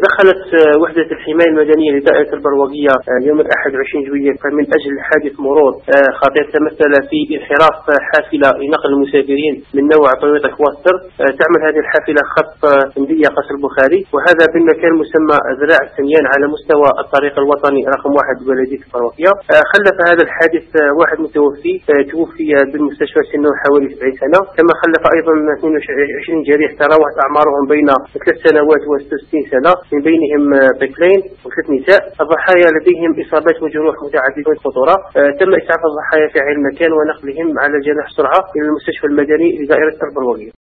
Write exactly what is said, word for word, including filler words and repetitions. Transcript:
دخلت وحدة الحماية المدنية لدائرة البروقية يوم الأحد عشرين جويلية من أجل حادث مرور خطير تمثل في انحراف حافلة لنقل المسافرين من نوع تويوتا كواستر. تعمل هذه الحافلة خط هندية قصر البخاري، وهذا بالمكان مسمى ذراع السنيان على مستوى الطريق الوطني رقم واحد ببلدية البروقية. خلف هذا الحادث واحد متوفي توفي بالمستشفى سنه حوالي سبعين سنة، كما خلف أيضا اثنين وعشرين جريح تراوحت أعمارهم بين ثلاث سنوات وستين سنة، من بينهم طفلين وثلاث نساء. الضحايا لديهم إصابات وجروح متعددة الخطورة. تم إسعاف الضحايا في عين المكان ونقلهم على جناح سرعة إلى المستشفى المدني لدائرة البروقية.